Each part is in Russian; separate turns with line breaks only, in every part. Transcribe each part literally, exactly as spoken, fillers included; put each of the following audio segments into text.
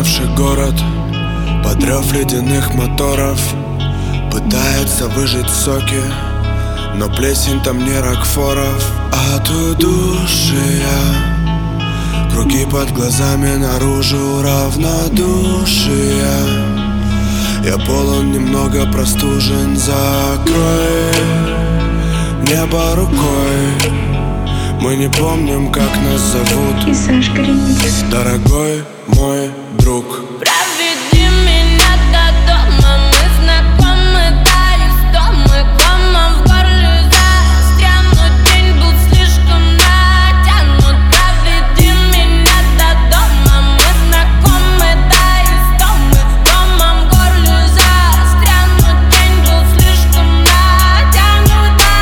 опустевший город под рев ледяных моторов пытается выжать соки, но плесень там не Рокфоров. От удушья круги под глазами, наружу равнодушие. Я полон, немного простужен, закрой небо рукой. Мы не помним, как нас зовут.
И Сашка ремикс.
Дорогой мой друг,
проведи меня до дома. Мы знакомы, да, и что мы кома в горле застрянут. День был слишком натянут. Проведи меня до дома. Мы знакомы, да, и что мы кома в горле застрянут. День был слишком натянут, да.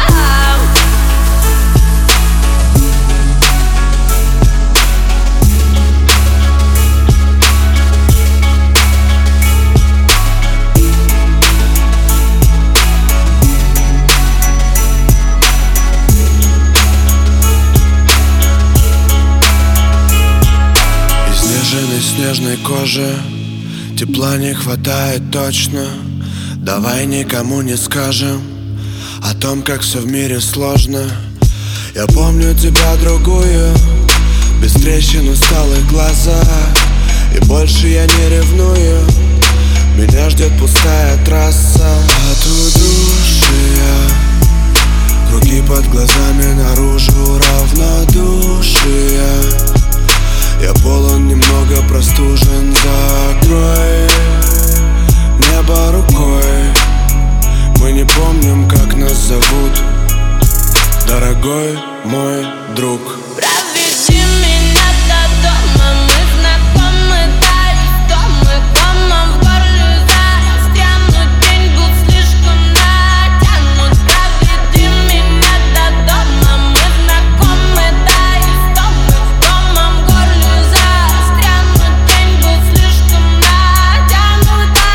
снежной кожи тепла не хватает точно. Давай никому не скажем о том, как все в мире сложно. Я помню тебя, другую, без трещин, усталых глаза. И больше я не ревную, меня ждет пустая трасса. От удушья круги под глазами, наружу равнодушие. Я полон, немного простужен, закрой небо рукой. Мы не помним, как нас зовут. Дорогой мой друг,
проведи меня до дома. Мы знакомы, да, и что мы кома в горле застрянут. День был слишком натянут. Проведи меня до дома. Мы знакомы, да, и что мы кома в горле застрянут. День был слишком натянут, да.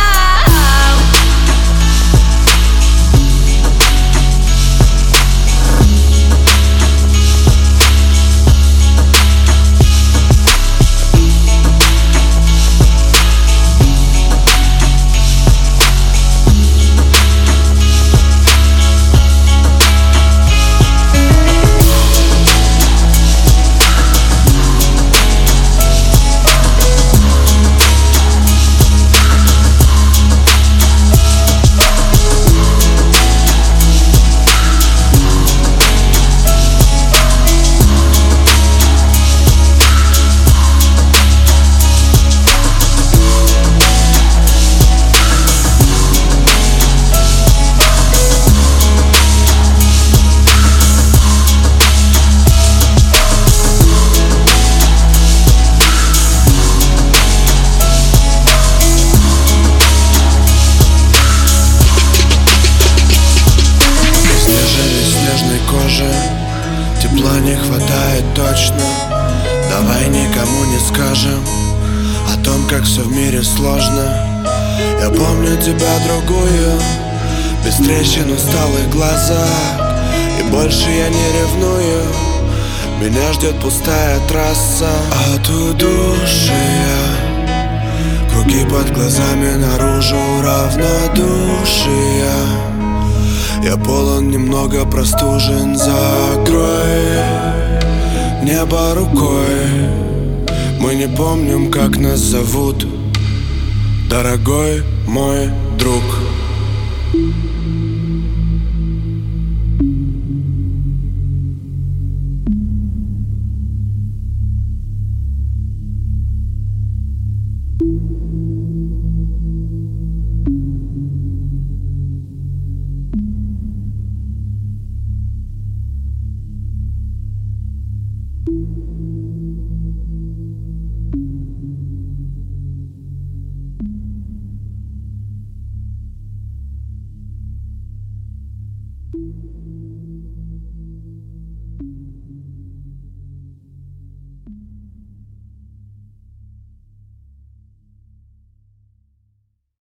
тепла не хватает точно. Давай никому не скажем о том, как все в мире сложно. Я помню тебя, другую, без трещин, усталых глазах. И больше я не ревную, меня ждет пустая трасса. От удушья круги под глазами, наружу равнодушие. Я полон, немного простужен, закрой небо рукой. Мы не помним, как нас зовут. Дорогой мой друг.